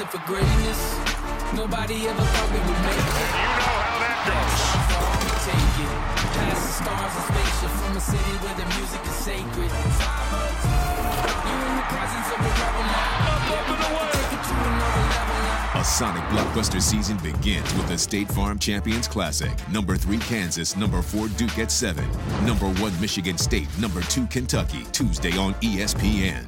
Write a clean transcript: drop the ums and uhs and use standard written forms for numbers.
destined for greatness. Nobody ever thought we would make it. You know how that goes. We take it. Past the stars and spaceship from a city where the music is sacred. You're in the presence of a rebel now. Take it to another level now. A Sonic blockbuster season begins with the State Farm Champions Classic. Number 3 Kansas, number 4 Duke at 7. Number 1 Michigan State, number 2 Kentucky. Tuesday on ESPN.